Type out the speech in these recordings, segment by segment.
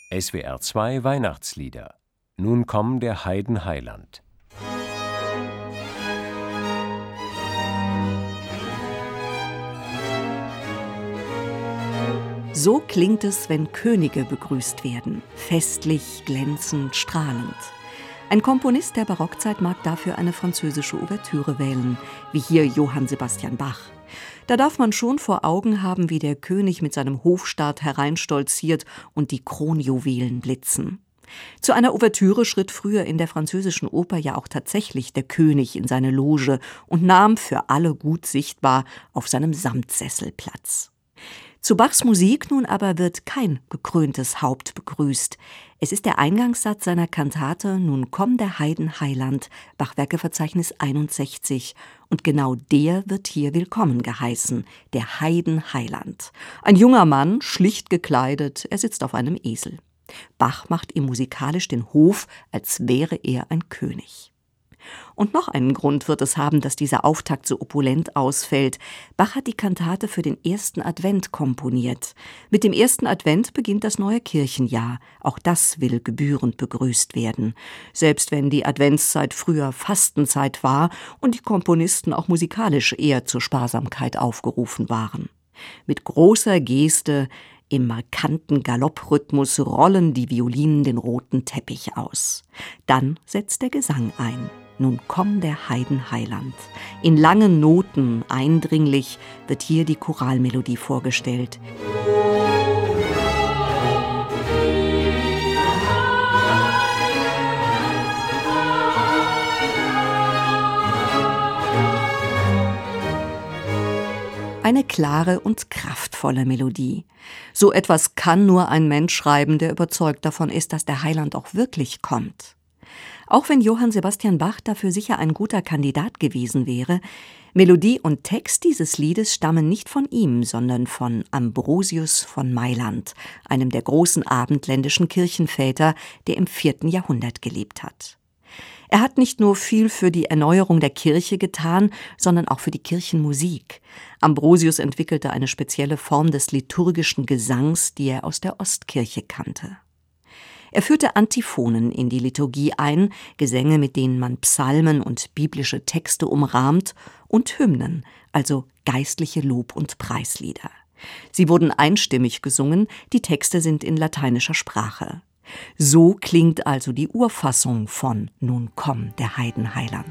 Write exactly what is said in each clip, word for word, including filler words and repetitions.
S W R zwei Weihnachtslieder. Nun komm der Heiden Heiland. So klingt es, wenn Könige begrüßt werden. Festlich, glänzend, strahlend. Ein Komponist der Barockzeit mag dafür eine französische Ouvertüre wählen, wie hier Johann Sebastian Bach. Da darf man schon vor Augen haben, wie der König mit seinem Hofstaat hereinstolziert und die Kronjuwelen blitzen. Zu einer Ouvertüre schritt früher in der französischen Oper ja auch tatsächlich der König in seine Loge und nahm für alle gut sichtbar auf seinem Samtsessel Platz. Zu Bachs Musik nun aber wird kein gekröntes Haupt begrüßt. Es ist der Eingangssatz seiner Kantate »Nun komm der Heiden Heiland«, Bachwerkeverzeichnis einundsechzig. Und genau der wird hier willkommen geheißen, der Heiden Heiland. Ein junger Mann, schlicht gekleidet, er sitzt auf einem Esel. Bach macht ihm musikalisch den Hof, als wäre er ein König. Und noch einen Grund wird es haben, dass dieser Auftakt so opulent ausfällt. Bach hat die Kantate für den ersten Advent komponiert. Mit dem ersten Advent beginnt das neue Kirchenjahr. Auch das will gebührend begrüßt werden. Selbst wenn die Adventszeit früher Fastenzeit war und die Komponisten auch musikalisch eher zur Sparsamkeit aufgerufen waren. Mit großer Geste, im markanten Galopprhythmus rollen die Violinen den roten Teppich aus. Dann setzt der Gesang ein. Nun komm der Heiden Heiland. In langen Noten, eindringlich, wird hier die Choralmelodie vorgestellt. Eine klare und kraftvolle Melodie. So etwas kann nur ein Mensch schreiben, der überzeugt davon ist, dass der Heiland auch wirklich kommt. Auch wenn Johann Sebastian Bach dafür sicher ein guter Kandidat gewesen wäre, Melodie und Text dieses Liedes stammen nicht von ihm, sondern von Ambrosius von Mailand, einem der großen abendländischen Kirchenväter, der im vierten Jahrhundert gelebt hat. Er hat nicht nur viel für die Erneuerung der Kirche getan, sondern auch für die Kirchenmusik. Ambrosius entwickelte eine spezielle Form des liturgischen Gesangs, die er aus der Ostkirche kannte. Er führte Antiphonen in die Liturgie ein, Gesänge, mit denen man Psalmen und biblische Texte umrahmt, und Hymnen, also geistliche Lob- und Preislieder. Sie wurden einstimmig gesungen, die Texte sind in lateinischer Sprache. So klingt also die Urfassung von »Nun komm der Heiden Heiland«.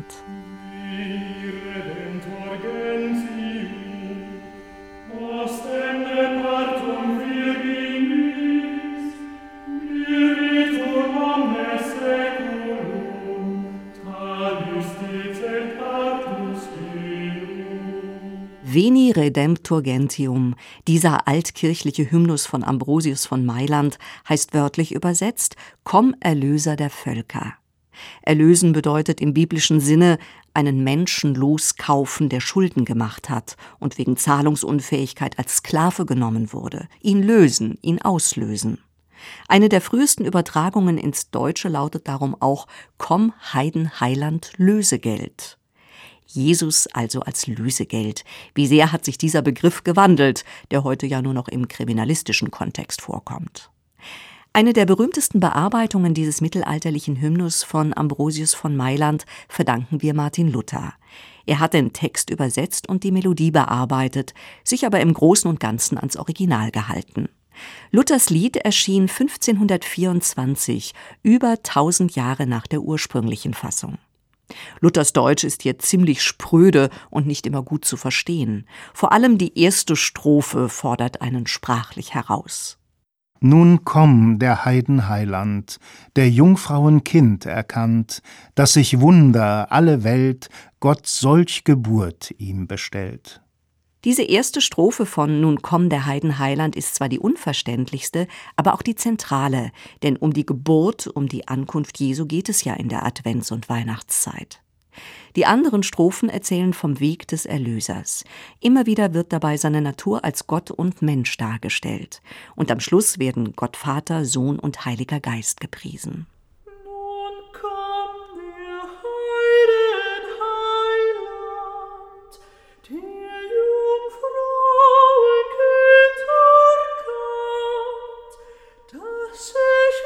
Veni Redemptor Gentium, dieser altkirchliche Hymnus von Ambrosius von Mailand, heißt wörtlich übersetzt: Komm, Erlöser der Völker. Erlösen bedeutet im biblischen Sinne einen Menschen loskaufen, der Schulden gemacht hat und wegen Zahlungsunfähigkeit als Sklave genommen wurde. Ihn lösen, ihn auslösen. Eine der frühesten Übertragungen ins Deutsche lautet darum auch: Komm, Heiden Heiland, Lösegeld. Jesus also als Lösegeld. Wie sehr hat sich dieser Begriff gewandelt, der heute ja nur noch im kriminalistischen Kontext vorkommt. Eine der berühmtesten Bearbeitungen dieses mittelalterlichen Hymnus von Ambrosius von Mailand verdanken wir Martin Luther. Er hat den Text übersetzt und die Melodie bearbeitet, sich aber im Großen und Ganzen ans Original gehalten. Luthers Lied erschien fünfzehnhundertvierundzwanzig, über tausend Jahre nach der ursprünglichen Fassung. Luthers Deutsch ist hier ziemlich spröde und nicht immer gut zu verstehen. Vor allem die erste Strophe fordert einen sprachlich heraus. Nun komm, der Heiden Heiland, der Jungfrauen Kind erkannt, dass sich Wunder alle Welt Gott solch Geburt ihm bestellt. Diese erste Strophe von »Nun komm der Heiden Heiland« ist zwar die unverständlichste, aber auch die zentrale, denn um die Geburt, um die Ankunft Jesu geht es ja in der Advents- und Weihnachtszeit. Die anderen Strophen erzählen vom Weg des Erlösers. Immer wieder wird dabei seine Natur als Gott und Mensch dargestellt. Und am Schluss werden Gott Vater, Sohn und Heiliger Geist gepriesen. Sich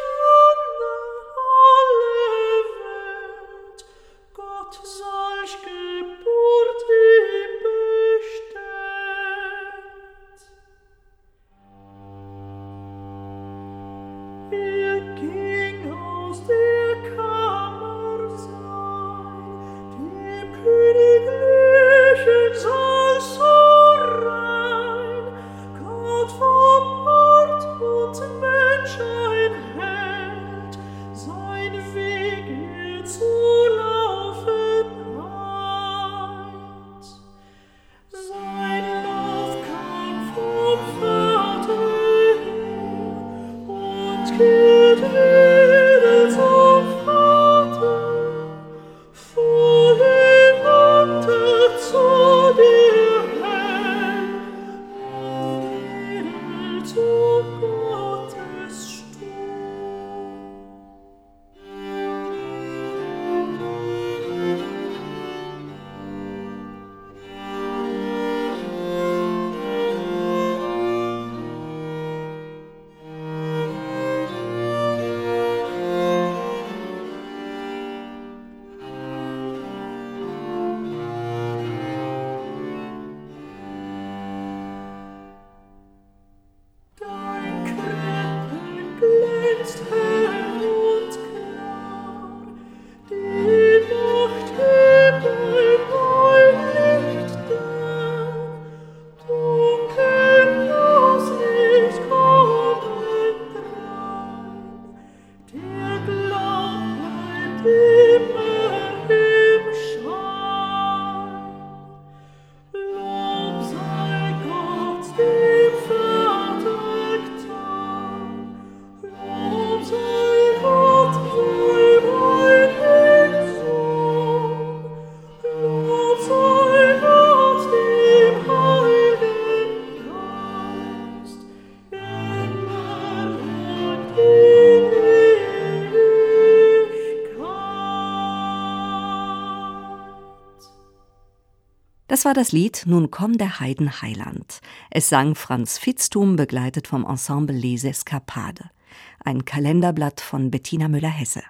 Das war das Lied »Nun komm der Heidenheiland«. Es sang Franz Vitzthum, begleitet vom Ensemble Les Escapades. Ein Kalenderblatt von Bettina Müller-Hesse.